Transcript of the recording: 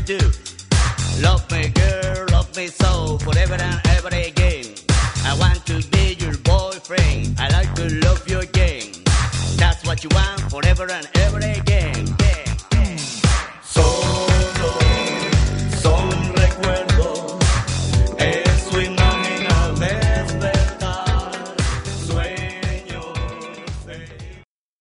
do. Love me, girl, love me so, forever and ever again.